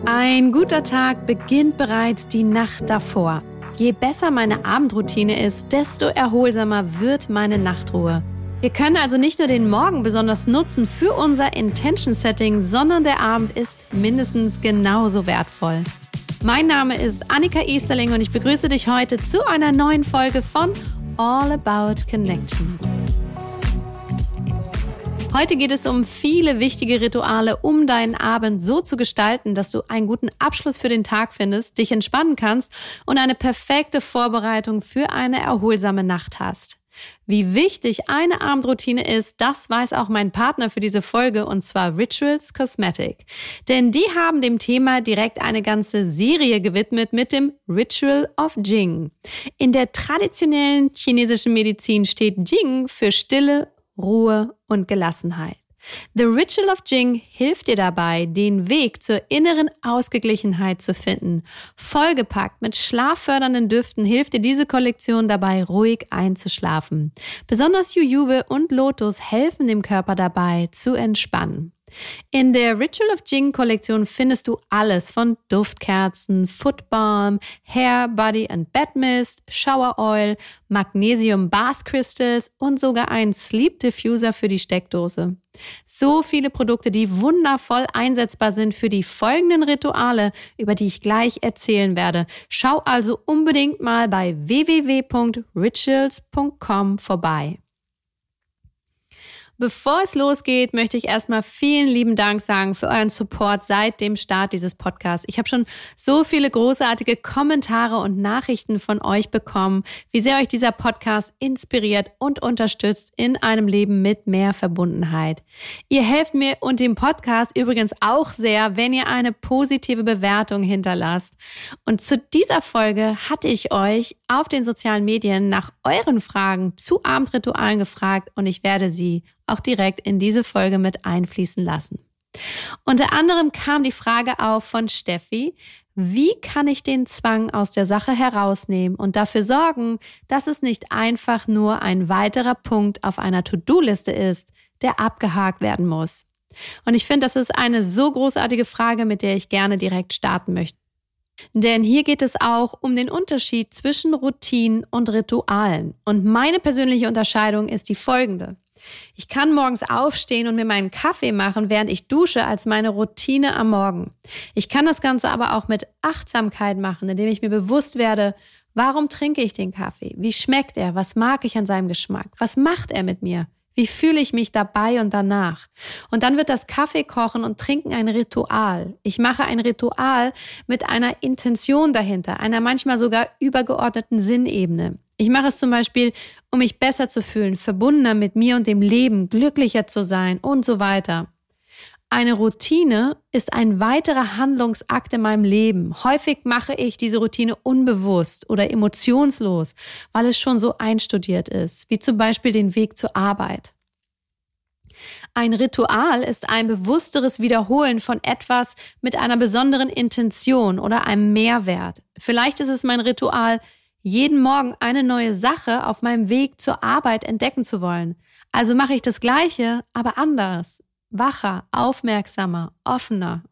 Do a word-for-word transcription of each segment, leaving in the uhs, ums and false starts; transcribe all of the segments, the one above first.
Ein guter Tag beginnt bereits die Nacht davor. Je besser meine Abendroutine ist, desto erholsamer wird meine Nachtruhe. Wir können also nicht nur den Morgen besonders nutzen für unser Intention-Setting, sondern der Abend ist mindestens genauso wertvoll. Mein Name ist Annika Easterling und ich begrüße dich heute zu einer neuen Folge von All About Connection. Heute geht es um viele wichtige Rituale, um deinen Abend so zu gestalten, dass du einen guten Abschluss für den Tag findest, dich entspannen kannst und eine perfekte Vorbereitung für eine erholsame Nacht hast. Wie wichtig eine Abendroutine ist, das weiß auch mein Partner für diese Folge, und zwar Rituals Cosmetic. Denn die haben dem Thema direkt eine ganze Serie gewidmet mit dem Ritual of Jing. In der traditionellen chinesischen Medizin steht Jing für Stille, Ruhe und Gelassenheit. The Ritual of Jing hilft dir dabei, den Weg zur inneren Ausgeglichenheit zu finden. Vollgepackt mit schlaffördernden Düften hilft dir diese Kollektion dabei, ruhig einzuschlafen. Besonders Jujube und Lotus helfen dem Körper dabei, zu entspannen. In der Ritual of Jing Kollektion findest du alles von Duftkerzen, Foot Balm, Hair, Body and Bed Mist, Shower Oil, Magnesium Bath Crystals und sogar einen Sleep Diffuser für die Steckdose. So viele Produkte, die wundervoll einsetzbar sind für die folgenden Rituale, über die ich gleich erzählen werde. Schau also unbedingt mal bei w w w punkt rituals punkt com vorbei. Bevor es losgeht, möchte ich erstmal vielen lieben Dank sagen für euren Support seit dem Start dieses Podcasts. Ich habe schon so viele großartige Kommentare und Nachrichten von euch bekommen, wie sehr euch dieser Podcast inspiriert und unterstützt in einem Leben mit mehr Verbundenheit. Ihr helft mir und dem Podcast übrigens auch sehr, wenn ihr eine positive Bewertung hinterlasst. Und zu dieser Folge hatte ich euch auf den sozialen Medien nach euren Fragen zu Abendritualen gefragt und ich werde sie auch direkt in diese Folge mit einfließen lassen. Unter anderem kam die Frage auf von Steffi: Wie kann ich den Zwang aus der Sache herausnehmen und dafür sorgen, dass es nicht einfach nur ein weiterer Punkt auf einer To-Do-Liste ist, der abgehakt werden muss? Und ich finde, das ist eine so großartige Frage, mit der ich gerne direkt starten möchte. Denn hier geht es auch um den Unterschied zwischen Routinen und Ritualen. Und meine persönliche Unterscheidung ist die folgende. Ich kann morgens aufstehen und mir meinen Kaffee machen, während ich dusche, als meine Routine am Morgen. Ich kann das Ganze aber auch mit Achtsamkeit machen, indem ich mir bewusst werde, warum trinke ich den Kaffee? Wie schmeckt er? Was mag ich an seinem Geschmack? Was macht er mit mir? Wie fühle ich mich dabei und danach? Und dann wird das Kaffeekochen und Trinken ein Ritual. Ich mache ein Ritual mit einer Intention dahinter, einer manchmal sogar übergeordneten Sinnebene. Ich mache es zum Beispiel, um mich besser zu fühlen, verbundener mit mir und dem Leben, glücklicher zu sein und so weiter. Eine Routine ist ein weiterer Handlungsakt in meinem Leben. Häufig mache ich diese Routine unbewusst oder emotionslos, weil es schon so einstudiert ist, wie zum Beispiel den Weg zur Arbeit. Ein Ritual ist ein bewussteres Wiederholen von etwas mit einer besonderen Intention oder einem Mehrwert. Vielleicht ist es mein Ritual, jeden Morgen eine neue Sache auf meinem Weg zur Arbeit entdecken zu wollen. Also mache ich das Gleiche, aber anders. Wacher, aufmerksamer, offener.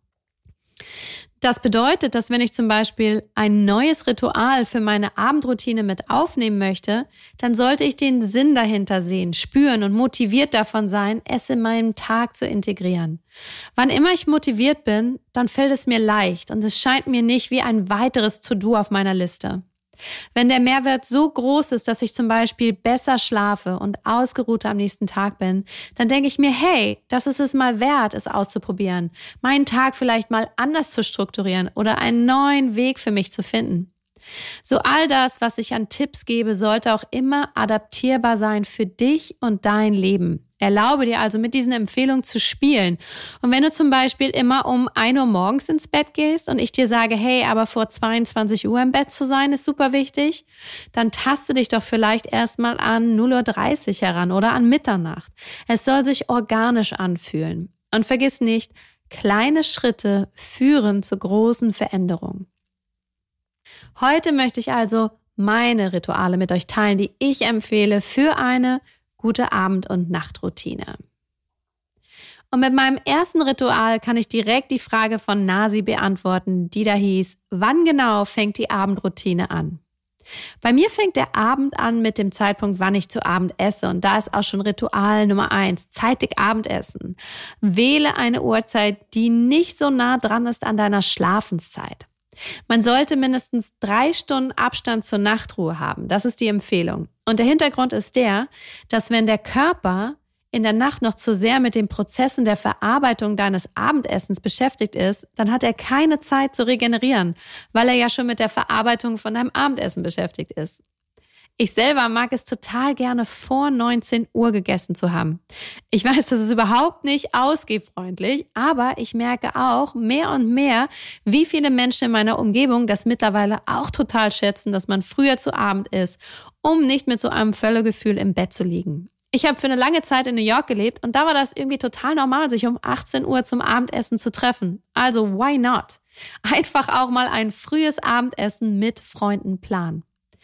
Das bedeutet, dass wenn ich zum Beispiel ein neues Ritual für meine Abendroutine mit aufnehmen möchte, dann sollte ich den Sinn dahinter sehen, spüren und motiviert davon sein, es in meinem Tag zu integrieren. Wann immer ich motiviert bin, dann fällt es mir leicht und es scheint mir nicht wie ein weiteres To-Do auf meiner Liste. Wenn der Mehrwert so groß ist, dass ich zum Beispiel besser schlafe und ausgeruhter am nächsten Tag bin, dann denke ich mir, hey, das ist es mal wert, es auszuprobieren, meinen Tag vielleicht mal anders zu strukturieren oder einen neuen Weg für mich zu finden. So all das, was ich an Tipps gebe, sollte auch immer adaptierbar sein für dich und dein Leben. Erlaube dir also mit diesen Empfehlungen zu spielen. Und wenn du zum Beispiel immer um ein Uhr morgens ins Bett gehst und ich dir sage, hey, aber vor zweiundzwanzig Uhr im Bett zu sein, ist super wichtig, dann taste dich doch vielleicht erstmal an null Uhr dreißig heran oder an Mitternacht. Es soll sich organisch anfühlen. Und vergiss nicht, kleine Schritte führen zu großen Veränderungen. Heute möchte ich also meine Rituale mit euch teilen, die ich empfehle für eine gute Abend- und Nachtroutine. Und mit meinem ersten Ritual kann ich direkt die Frage von Nasi beantworten, die da hieß, wann genau fängt die Abendroutine an? Bei mir fängt der Abend an mit dem Zeitpunkt, wann ich zu Abend esse. Und da ist auch schon Ritual Nummer eins, zeitig Abendessen. Wähle eine Uhrzeit, die nicht so nah dran ist an deiner Schlafenszeit. Man sollte mindestens drei Stunden Abstand zur Nachtruhe haben. Das ist die Empfehlung. Und der Hintergrund ist der, dass wenn der Körper in der Nacht noch zu sehr mit den Prozessen der Verarbeitung deines Abendessens beschäftigt ist, dann hat er keine Zeit zu regenerieren, weil er ja schon mit der Verarbeitung von deinem Abendessen beschäftigt ist. Ich selber mag es total gerne vor neunzehn Uhr gegessen zu haben. Ich weiß, das ist überhaupt nicht ausgehfreundlich, aber ich merke auch mehr und mehr, wie viele Menschen in meiner Umgebung das mittlerweile auch total schätzen, dass man früher zu Abend isst, um nicht mit so einem Völlegefühl im Bett zu liegen. Ich habe für eine lange Zeit in New York gelebt und da war das irgendwie total normal, sich um achtzehn Uhr zum Abendessen zu treffen. Also why not? Einfach auch mal ein frühes Abendessen mit Freunden planen.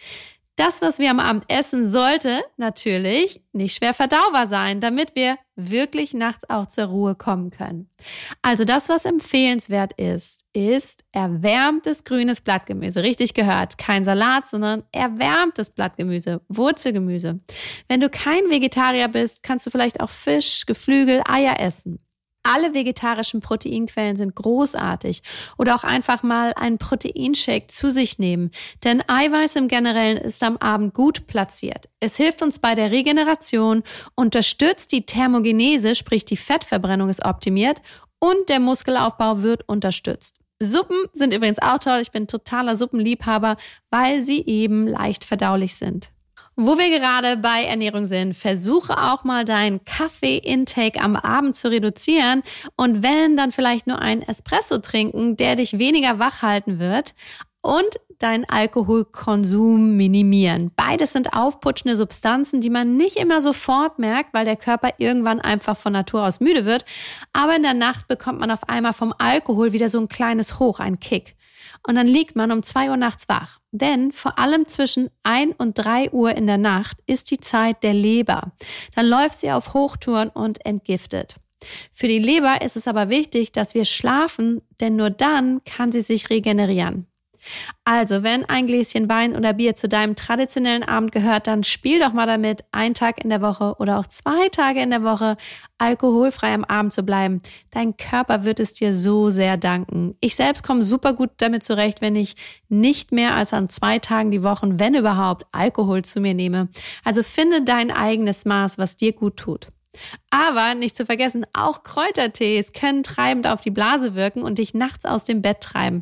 Das, was wir am Abend essen, sollte natürlich nicht schwer verdaubar sein, damit wir wirklich nachts auch zur Ruhe kommen können. Also das, was empfehlenswert ist, ist erwärmtes grünes Blattgemüse. Richtig gehört, kein Salat, sondern erwärmtes Blattgemüse, Wurzelgemüse. Wenn du kein Vegetarier bist, kannst du vielleicht auch Fisch, Geflügel, Eier essen. Alle vegetarischen Proteinquellen sind großartig oder auch einfach mal einen Proteinshake zu sich nehmen, denn Eiweiß im Generellen ist am Abend gut platziert. Es hilft uns bei der Regeneration, unterstützt die Thermogenese, sprich die Fettverbrennung ist optimiert und der Muskelaufbau wird unterstützt. Suppen sind übrigens auch toll, ich bin totaler Suppenliebhaber, weil sie eben leicht verdaulich sind. Wo wir gerade bei Ernährung sind, versuche auch mal deinen Kaffee-Intake am Abend zu reduzieren und wenn, dann vielleicht nur einen Espresso trinken, der dich weniger wach halten wird und deinen Alkoholkonsum minimieren. Beides sind aufputschende Substanzen, die man nicht immer sofort merkt, weil der Körper irgendwann einfach von Natur aus müde wird. Aber in der Nacht bekommt man auf einmal vom Alkohol wieder so ein kleines Hoch, ein Kick. Und dann liegt man um zwei Uhr nachts wach. Denn vor allem zwischen ein und drei Uhr in der Nacht ist die Zeit der Leber. Dann läuft sie auf Hochtouren und entgiftet. Für die Leber ist es aber wichtig, dass wir schlafen, denn nur dann kann sie sich regenerieren. Also, wenn ein Gläschen Wein oder Bier zu deinem traditionellen Abend gehört, dann spiel doch mal damit, einen Tag in der Woche oder auch zwei Tage in der Woche alkoholfrei am Abend zu bleiben. Dein Körper wird es dir so sehr danken. Ich selbst komme super gut damit zurecht, wenn ich nicht mehr als an zwei Tagen die Woche, wenn überhaupt, Alkohol zu mir nehme. Also finde dein eigenes Maß, was dir gut tut. Aber nicht zu vergessen, auch Kräutertees können treibend auf die Blase wirken und dich nachts aus dem Bett treiben.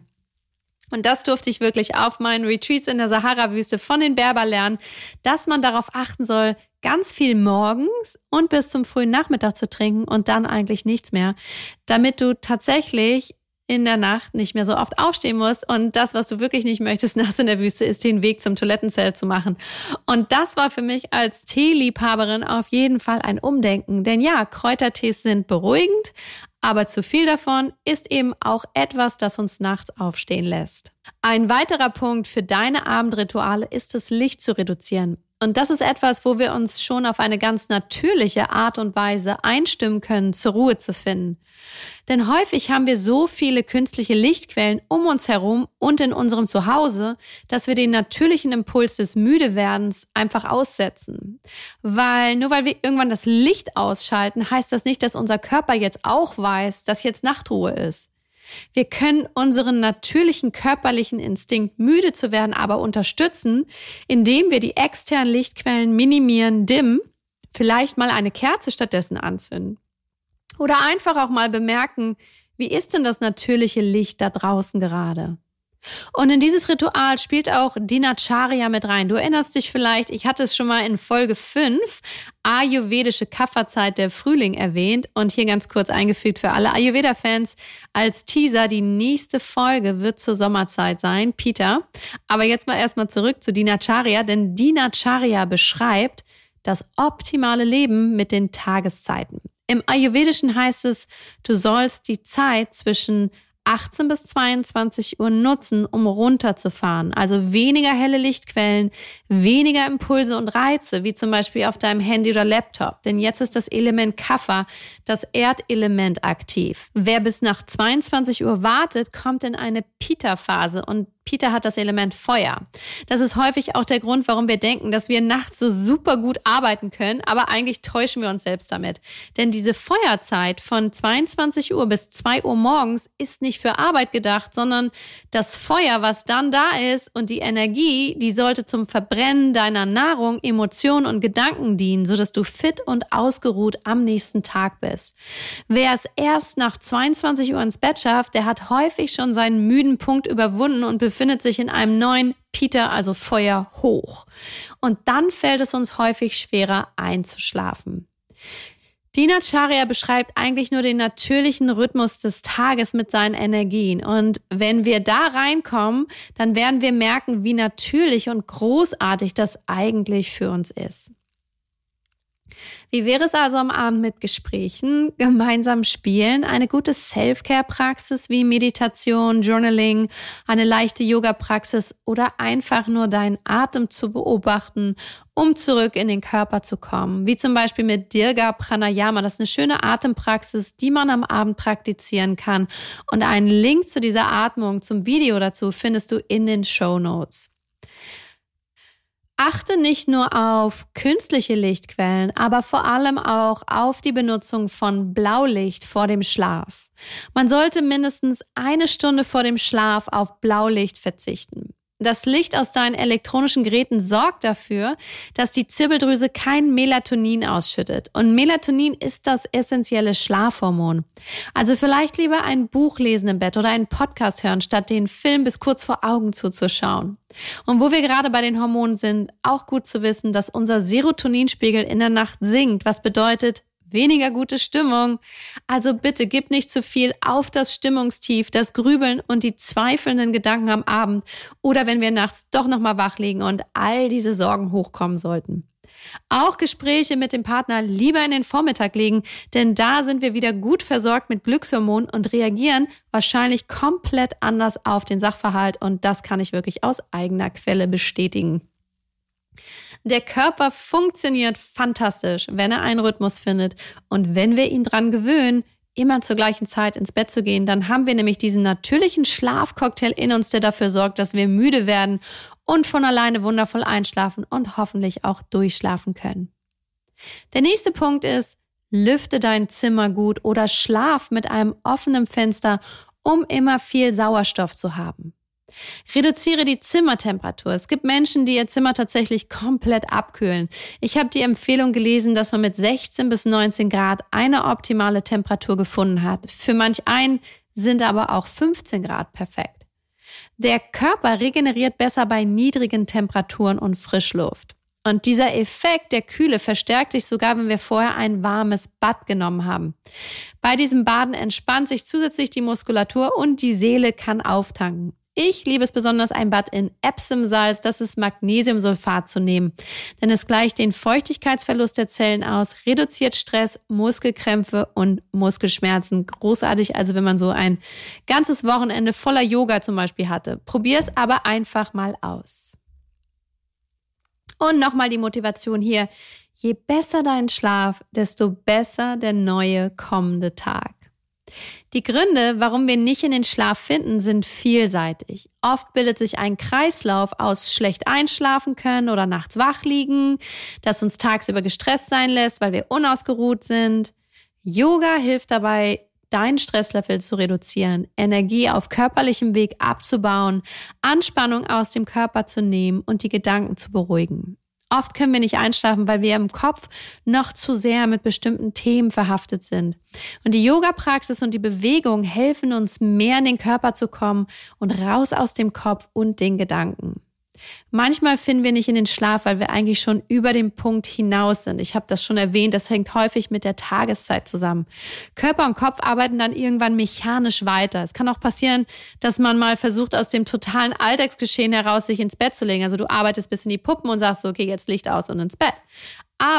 Und das durfte ich wirklich auf meinen Retreats in der Sahara-Wüste von den Berber lernen, dass man darauf achten soll, ganz viel morgens und bis zum frühen Nachmittag zu trinken und dann eigentlich nichts mehr, damit du tatsächlich in der Nacht nicht mehr so oft aufstehen musst. Und das, was du wirklich nicht möchtest nachts in der Wüste, ist den Weg zum Toilettenzelt zu machen. Und das war für mich als Teeliebhaberin auf jeden Fall ein Umdenken. Denn ja, Kräutertees sind beruhigend, aber zu viel davon ist eben auch etwas, das uns nachts aufstehen lässt. Ein weiterer Punkt für deine Abendrituale ist, das Licht zu reduzieren. Und das ist etwas, wo wir uns schon auf eine ganz natürliche Art und Weise einstimmen können, zur Ruhe zu finden. Denn häufig haben wir so viele künstliche Lichtquellen um uns herum und in unserem Zuhause, dass wir den natürlichen Impuls des Müdewerdens einfach aussetzen. Weil nur weil wir irgendwann das Licht ausschalten, heißt das nicht, dass unser Körper jetzt auch weiß, dass jetzt Nachtruhe ist. Wir können unseren natürlichen körperlichen Instinkt, müde zu werden, aber unterstützen, indem wir die externen Lichtquellen minimieren, dimmen, vielleicht mal eine Kerze stattdessen anzünden. Oder einfach auch mal bemerken, wie ist denn das natürliche Licht da draußen gerade? Und in dieses Ritual spielt auch Dinacharya mit rein. Du erinnerst dich vielleicht, ich hatte es schon mal in Folge fünf, ayurvedische Kapha-Zeit, der Frühling, erwähnt und hier ganz kurz eingefügt für alle Ayurveda-Fans als Teaser, die nächste Folge wird zur Sommerzeit sein, Peter. Aber jetzt mal erstmal zurück zu Dinacharya, denn Dinacharya beschreibt das optimale Leben mit den Tageszeiten. Im Ayurvedischen heißt es, du sollst die Zeit zwischen achtzehn bis zweiundzwanzig Uhr nutzen, um runterzufahren. Also weniger helle Lichtquellen, weniger Impulse und Reize, wie zum Beispiel auf deinem Handy oder Laptop. Denn jetzt ist das Element Kapha, das Erdelement, aktiv. Wer bis nach zweiundzwanzig Uhr wartet, kommt in eine Pitta-Phase und Pitta hat das Element Feuer. Das ist häufig auch der Grund, warum wir denken, dass wir nachts so super gut arbeiten können, aber eigentlich täuschen wir uns selbst damit. Denn diese Feuerzeit von zweiundzwanzig Uhr bis zwei Uhr morgens ist nicht für Arbeit gedacht, sondern das Feuer, was dann da ist und die Energie, die sollte zum Verbrennen deiner Nahrung, Emotionen und Gedanken dienen, sodass du fit und ausgeruht am nächsten Tag bist. Wer es erst nach zweiundzwanzig Uhr ins Bett schafft, der hat häufig schon seinen müden Punkt überwunden und befindet sich in einem neuen Pitta, also Feuer, hoch. Und dann fällt es uns häufig schwerer einzuschlafen. Dinacharya beschreibt eigentlich nur den natürlichen Rhythmus des Tages mit seinen Energien. Und wenn wir da reinkommen, dann werden wir merken, wie natürlich und großartig das eigentlich für uns ist. Wie wäre es also am Abend mit Gesprächen, gemeinsam Spielen, eine gute Self-Care-Praxis wie Meditation, Journaling, eine leichte Yoga-Praxis oder einfach nur deinen Atem zu beobachten, um zurück in den Körper zu kommen, wie zum Beispiel mit Dirga Pranayama. Das ist eine schöne Atempraxis, die man am Abend praktizieren kann. Und einen Link zu dieser Atmung, zum Video dazu, findest du in den Shownotes. Achte nicht nur auf künstliche Lichtquellen, aber vor allem auch auf die Benutzung von Blaulicht vor dem Schlaf. Man sollte mindestens eine Stunde vor dem Schlaf auf Blaulicht verzichten. Das Licht aus deinen elektronischen Geräten sorgt dafür, dass die Zirbeldrüse kein Melatonin ausschüttet. Und Melatonin ist das essentielle Schlafhormon. Also vielleicht lieber ein Buch lesen im Bett oder einen Podcast hören, statt den Film bis kurz vor Augen zuzuschauen. Und wo wir gerade bei den Hormonen sind, auch gut zu wissen, dass unser Serotoninspiegel in der Nacht sinkt, was bedeutet, weniger gute Stimmung. Also bitte gib nicht zu viel auf das Stimmungstief, das Grübeln und die zweifelnden Gedanken am Abend oder wenn wir nachts doch nochmal wach liegen und all diese Sorgen hochkommen sollten. Auch Gespräche mit dem Partner lieber in den Vormittag legen, denn da sind wir wieder gut versorgt mit Glückshormonen und reagieren wahrscheinlich komplett anders auf den Sachverhalt und das kann ich wirklich aus eigener Quelle bestätigen. Der Körper funktioniert fantastisch, wenn er einen Rhythmus findet. Und wenn wir ihn dran gewöhnen, immer zur gleichen Zeit ins Bett zu gehen, dann haben wir nämlich diesen natürlichen Schlafcocktail in uns, der dafür sorgt, dass wir müde werden und von alleine wundervoll einschlafen und hoffentlich auch durchschlafen können. Der nächste Punkt ist, lüfte dein Zimmer gut oder schlaf mit einem offenen Fenster, um immer viel Sauerstoff zu haben. Reduziere die Zimmertemperatur. Es gibt Menschen, die ihr Zimmer tatsächlich komplett abkühlen. Ich habe die Empfehlung gelesen, dass man mit sechzehn bis neunzehn Grad eine optimale Temperatur gefunden hat. Für manch einen sind aber auch fünfzehn Grad perfekt. Der Körper regeneriert besser bei niedrigen Temperaturen und Frischluft. Und dieser Effekt der Kühle verstärkt sich sogar, wenn wir vorher ein warmes Bad genommen haben. Bei diesem Baden entspannt sich zusätzlich die Muskulatur und die Seele kann auftanken. Ich liebe es besonders, ein Bad in Epsom-Salz, das ist Magnesiumsulfat, zu nehmen. Denn es gleicht den Feuchtigkeitsverlust der Zellen aus, reduziert Stress, Muskelkrämpfe und Muskelschmerzen. Großartig, also wenn man so ein ganzes Wochenende voller Yoga zum Beispiel hatte. Probier es aber einfach mal aus. Und nochmal die Motivation hier. Je besser dein Schlaf, desto besser der neue kommende Tag. Die Gründe, warum wir nicht in den Schlaf finden, sind vielseitig. Oft bildet sich ein Kreislauf aus schlecht einschlafen können oder nachts wach liegen, das uns tagsüber gestresst sein lässt, weil wir unausgeruht sind. Yoga hilft dabei, deinen Stresslevel zu reduzieren, Energie auf körperlichem Weg abzubauen, Anspannung aus dem Körper zu nehmen und die Gedanken zu beruhigen. Oft können wir nicht einschlafen, weil wir im Kopf noch zu sehr mit bestimmten Themen verhaftet sind. Und die Yoga-Praxis und die Bewegung helfen uns, mehr in den Körper zu kommen und raus aus dem Kopf und den Gedanken. Manchmal finden wir nicht in den Schlaf, weil wir eigentlich schon über den Punkt hinaus sind. Ich habe das schon erwähnt, das hängt häufig mit der Tageszeit zusammen. Körper und Kopf arbeiten dann irgendwann mechanisch weiter. Es kann auch passieren, dass man mal versucht, aus dem totalen Alltagsgeschehen heraus sich ins Bett zu legen. Also du arbeitest bis in die Puppen und sagst so, okay, jetzt Licht aus und ins Bett. Aber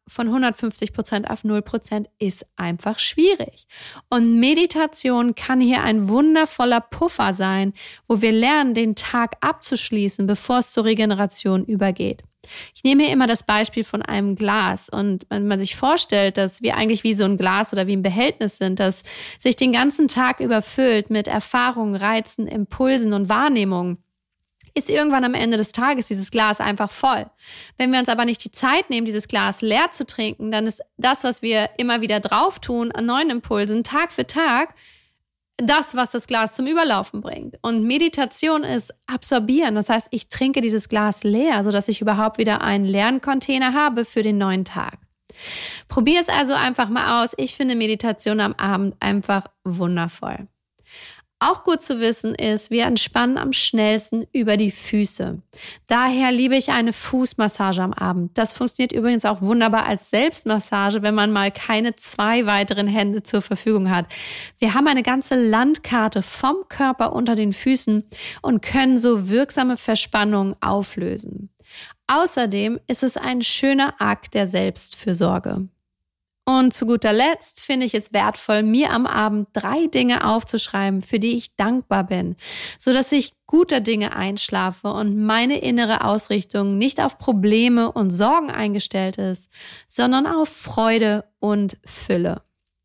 von hundertfünfzig Prozent auf null Prozent ist einfach schwierig. Und Meditation kann hier ein wundervoller Puffer sein, wo wir lernen, den Tag abzuschließen, bevor es zur Regeneration übergeht. Ich nehme hier immer das Beispiel von einem Glas und wenn man sich vorstellt, dass wir eigentlich wie so ein Glas oder wie ein Behältnis sind, das sich den ganzen Tag überfüllt mit Erfahrungen, Reizen, Impulsen und Wahrnehmungen, ist irgendwann am Ende des Tages dieses Glas einfach voll. Wenn wir uns aber nicht die Zeit nehmen, dieses Glas leer zu trinken, dann ist das, was wir immer wieder drauf tun, an neuen Impulsen, Tag für Tag, das, was das Glas zum Überlaufen bringt. Und Meditation ist absorbieren. Das heißt, ich trinke dieses Glas leer, sodass ich überhaupt wieder einen leeren Container habe für den neuen Tag. Probier es also einfach mal aus. Ich finde Meditation am Abend einfach wundervoll. Auch gut zu wissen ist, wir entspannen am schnellsten über die Füße. Daher liebe ich eine Fußmassage am Abend. Das funktioniert übrigens auch wunderbar als Selbstmassage, wenn man mal keine zwei weiteren Hände zur Verfügung hat. Wir haben eine ganze Landkarte vom Körper unter den Füßen und können so wirksame Verspannungen auflösen. Außerdem ist es ein schöner Akt der Selbstfürsorge. Und zu guter Letzt finde ich es wertvoll, mir am Abend drei Dinge aufzuschreiben, für die ich dankbar bin, sodass ich guter Dinge einschlafe und meine innere Ausrichtung nicht auf Probleme und Sorgen eingestellt ist, sondern auf Freude und Fülle.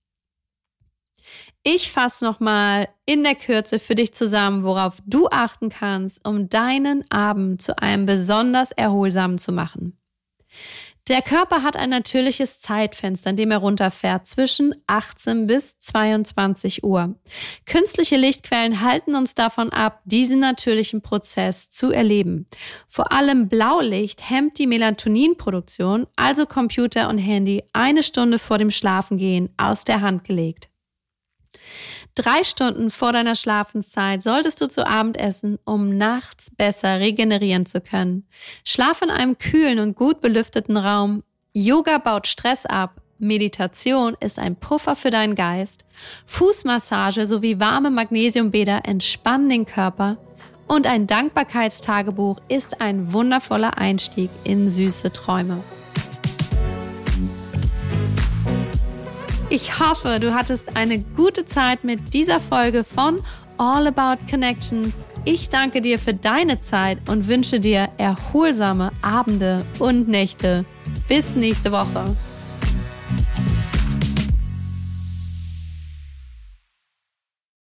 Ich fasse nochmal in der Kürze für dich zusammen, worauf du achten kannst, um deinen Abend zu einem besonders erholsamen zu machen. Der Körper hat ein natürliches Zeitfenster, in dem er runterfährt, zwischen achtzehn bis zweiundzwanzig Uhr. Künstliche Lichtquellen halten uns davon ab, diesen natürlichen Prozess zu erleben. Vor allem Blaulicht hemmt die Melatoninproduktion, also Computer und Handy, eine Stunde vor dem Schlafengehen aus der Hand gelegt. Drei Stunden vor deiner Schlafenszeit solltest du zu Abend essen, um nachts besser regenerieren zu können. Schlaf in einem kühlen und gut belüfteten Raum. Yoga baut Stress ab. Meditation ist ein Puffer für deinen Geist. Fußmassage sowie warme Magnesiumbäder entspannen den Körper. Und ein Dankbarkeitstagebuch ist ein wundervoller Einstieg in süße Träume. Ich hoffe, du hattest eine gute Zeit mit dieser Folge von All About Connection. Ich danke dir für deine Zeit und wünsche dir erholsame Abende und Nächte. Bis nächste Woche.